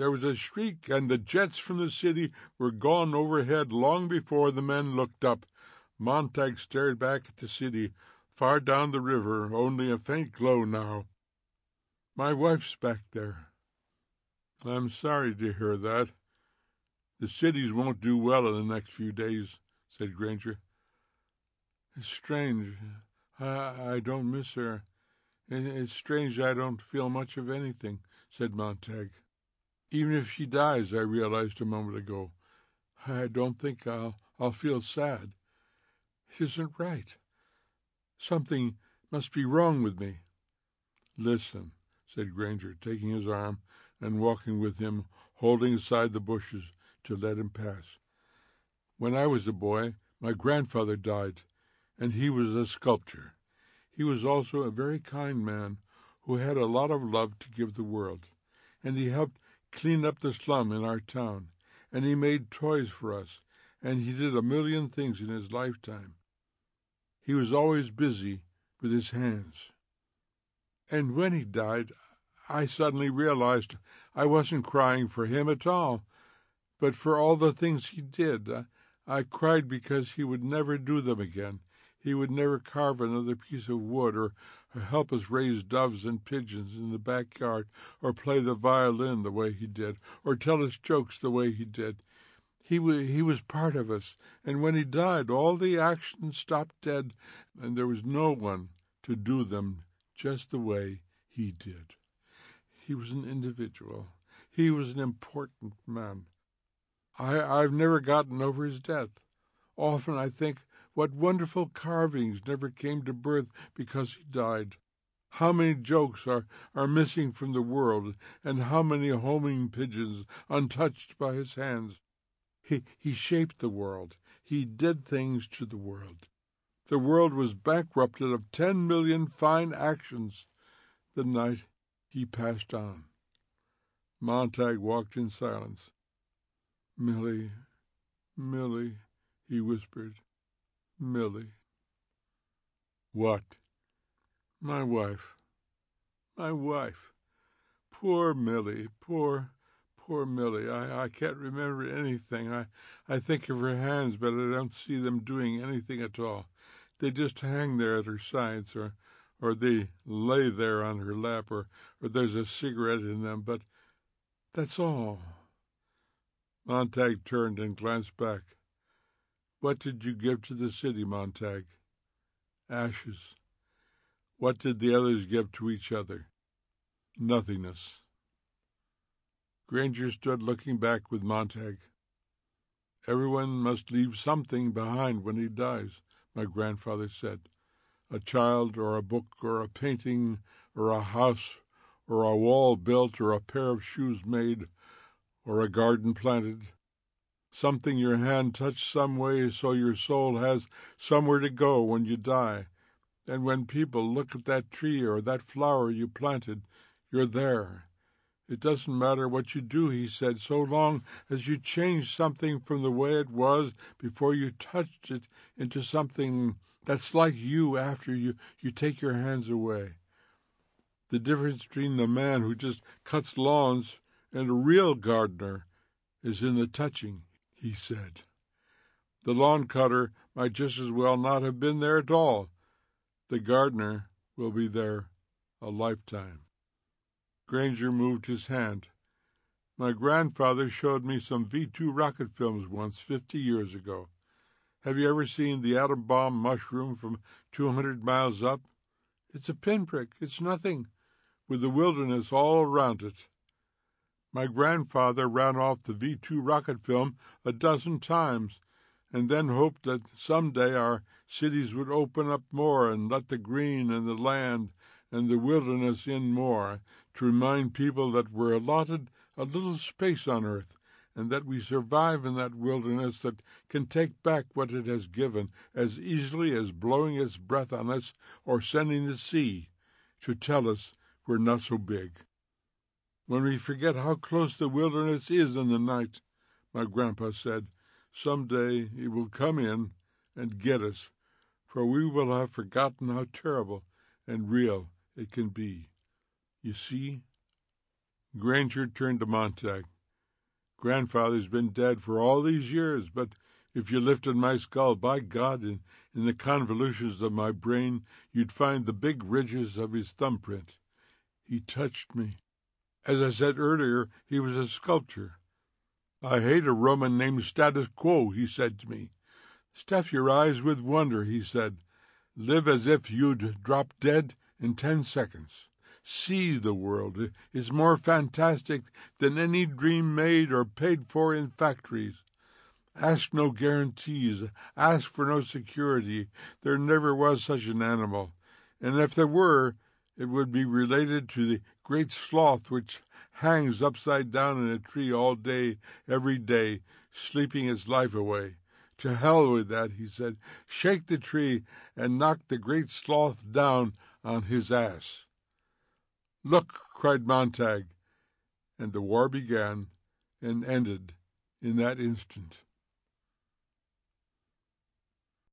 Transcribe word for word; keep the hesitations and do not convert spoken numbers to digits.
There was a shriek, and the jets from the city were gone overhead long before the men looked up. Montague stared back at the city, far down the river, only a faint glow now. My wife's back there. I'm sorry to hear that. The cities won't do well in the next few days, said Granger. It's strange. I, I don't miss her. It's strange I don't feel much of anything, said Montague. Even if she dies, I realized a moment ago, I don't think I'll, I'll feel sad. It isn't right. Something must be wrong with me. Listen, said Granger, taking his arm and walking with him, holding aside the bushes to let him pass. When I was a boy, my grandfather died, and he was a sculptor. He was also a very kind man who had a lot of love to give the world, and he helped clean up the slum in our town, and he made toys for us, and he did a million things in his lifetime. He was always busy with his hands. And when he died, I suddenly realized I wasn't crying for him at all, but for all the things he did. I, I cried because he would never do them again. He would never carve another piece of wood, or, or help us raise doves and pigeons in the backyard, or play the violin the way he did, or tell us jokes the way he did. He, w- he was part of us, and when he died, all the actions stopped dead, and there was no one to do them just the way he did. He was an individual. He was an important man. I, I've never gotten over his death. Often I think what wonderful carvings never came to birth because he died. How many jokes are, are missing from the world, and how many homing pigeons untouched by his hands. He, he shaped the world. He did things to the world. The world was bankrupted of ten million fine actions the night he passed on. Montague walked in silence. Milly, Milly, he whispered. Milly. What? My wife. My wife. Poor Milly, poor, poor Milly. I, I can't remember anything. I, I think of her hands, but I don't see them doing anything at all. They just hang there at her sides, or or they lay there on her lap, or, or there's a cigarette in them, but that's all. Montague turned and glanced back. What did you give to the city, Montague? Ashes. What did the others give to each other? Nothingness. Granger stood looking back with Montague. Everyone must leave something behind when he dies, my grandfather said. A child, or a book, or a painting, or a house, or a wall built, or a pair of shoes made, or a garden planted. Something your hand touched some way so your soul has somewhere to go when you die. And when people look at that tree or that flower you planted, you're there. It doesn't matter what you do, he said, so long as you change something from the way it was before you touched it into something that's like you after you, you take your hands away. The difference between the man who just cuts lawns and a real gardener is in the touching, he said. The lawn cutter might just as well not have been there at all. The gardener will be there a lifetime. Granger moved his hand. My grandfather showed me some V two rocket films once, fifty years ago. Have you ever seen the atom bomb mushroom from two hundred miles up? It's a pinprick. It's nothing, with the wilderness all around it. My grandfather ran off the V two rocket film a dozen times, and then hoped that someday our cities would open up more and let the green and the land and the wilderness in more, to remind people that we're allotted a little space on earth, and that we survive in that wilderness that can take back what it has given as easily as blowing its breath on us or sending the sea to tell us we're not so big. When we forget how close the wilderness is in the night, my grandpa said, someday it will come in and get us, for we will have forgotten how terrible and real it can be. You see? Granger turned to Montague. Grandfather's been dead for all these years, but if you lifted my skull, by God, in, in the convolutions of my brain, you'd find the big ridges of his thumbprint. He touched me. As I said earlier, he was a sculptor. I hate a Roman named Status Quo, he said to me. Stuff your eyes with wonder, he said. Live as if you'd drop dead in ten seconds. See the world. It's more fantastic than any dream made or paid for in factories. Ask no guarantees. Ask for no security. There never was such an animal. And if there were, it would be related to the great sloth which hangs upside down in a tree all day, every day, sleeping its life away. To hell with that, he said. Shake the tree and knock the great sloth down on his ass. Look, cried Montague, and the war began and ended in that instant.